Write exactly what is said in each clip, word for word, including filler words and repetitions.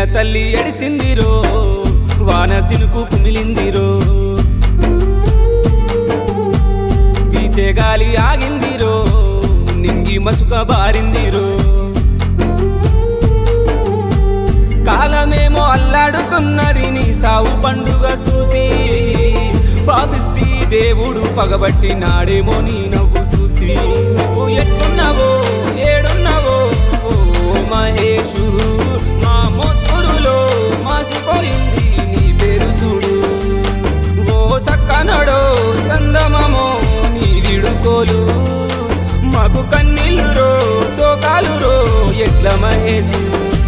తల్లి ఎడిసిందిరో వాన సినుకు కుమిలిందిరో వీచే గాలి ఆగిందిరో నింగి మసుక బారిందిరో కాలమేమో అల్లాడుతున్నది నీ సావు పండుగ చూసి పాపిష్టి దేవుడు పగబట్టి నాడేమో నీ నవ్వు చూసి నువ్వు ఎట్టున్నావో ఏడున్నావో ఓ మహేషు మా మొత్తురులో మాసిపోయింది నీ పేరు చూడు ఓ సక్కనడో సందమమో నీ విడుకోలు మాకు కన్నీళ్ళురో సోకాలురో ఎట్ల మహేషు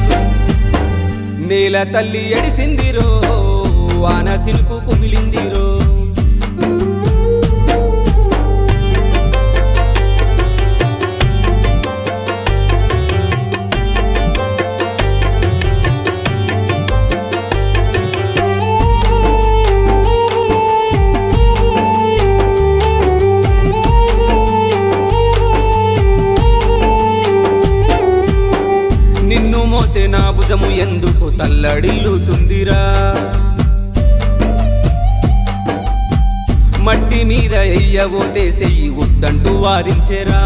నేల తల్లి ఎడిసిందిరో వాన సినుకు కుమిలిందిరో నిన్ను మోసే నా భుజము ఎందుకు తల్లడిల్లుతుందిరా మట్టి మీద ఎయ్యబోతే సెయ్యి వద్దంటూ వారించెరా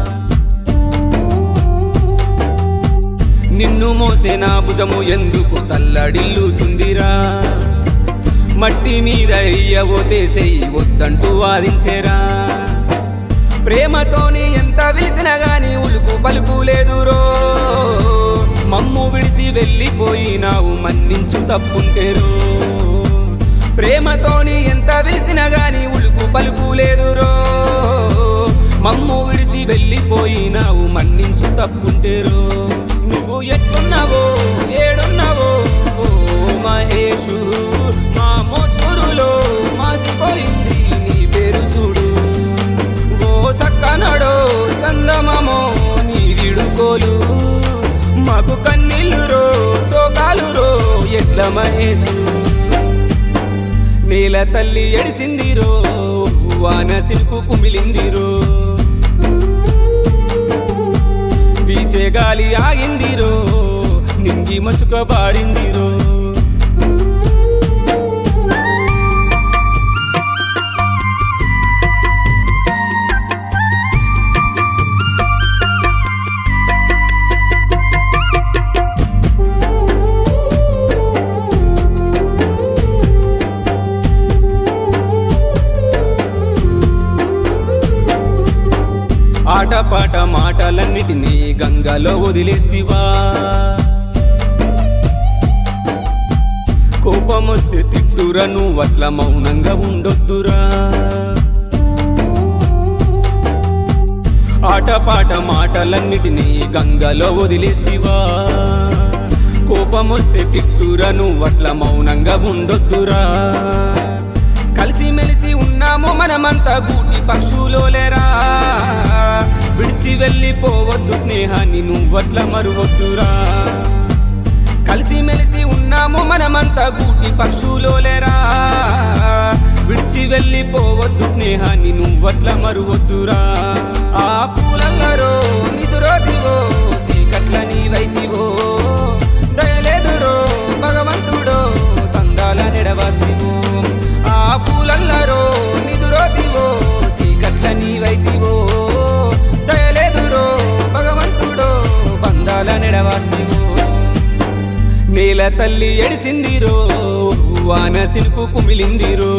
నిన్ను మోసే నా భుజము ఎందుకు తల్లడిల్లుతుందిరా మట్టి మీద ఎయ్యబోతే సెయ్యి వద్దంటూ వారించెరా ప్రేమతోని ఎంత విలిసినా గాని ఉలుకు పలుకు లేదురో మమ్ము విడిచి వెళ్ళిపోయినావు మన్నించు తప్పుంటేరో ప్రేమతోని ఎంత విలిసినా గాని ఉలుకు పలుకు లేదురో మమ్ము విడిచి వెళ్ళిపోయినావు మన్నించు తప్పుంటేరో నువ్వు ఎట్లున్నావో ఏడున్నావో ఓ మహేషు మా మొత్తురులో మాసిపోయింది నీ పేరు చూడు ఓ సక్కనడో సందమమో నీ విడుకోలు మాకు కన్నీళ్ళురో సోకాలురో ఎట్ల మహేషు నేల తల్లి ఎడిసిందిరో వాన సినుకు కుమిలిందిరో వీచే గాలి ఆగిందిరో నింగి మసుక బారిందిరో ఆటపాట మాటలన్నిటినీ గంగలో వదిలేస్తివా కోపమొస్తే తిట్టురా నువ్వట్ల మౌనంగా ఉండొద్దురా ఆటపాట మాటలన్నిటినీ గంగలో వదిలేస్తివా కోపమొస్తే తిట్టురా నువ్వట్ల మౌనంగా ఉండొద్దురా కలిసిమెలిసి ఉన్నాము మనమంతా గూటి పక్షులోలేరా విడిచి వెళ్ళిపోవద్దు స్నేహాన్ని నువ్వట్ల మరువద్దురా కలిసిమెలిసి ఉన్నాము మనమంతా గూటి పక్షులోలేరా విడిచి వెళ్ళిపోవద్దు స్నేహాన్ని నువ్వట్ల మరువద్దురా ఆ పూలల్లరో నిదురోదివో సీకట్ల నీవైతివో దయలేదురో భగవంతుడో తందాల నెడవాస్తివో ఆ పూలల్లరో నిదురోదివో సీకట్ల నీవైతివో దయలేదురో భగవంతుడో బంధాల నెడవాస్తివో నేల తల్లి ఎడిసిందిరో వాన సినుకు కుమిలిందిరో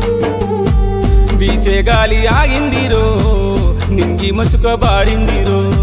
వీచే గాలి ఆగిందిరో నింగి మసుక బారిందిరో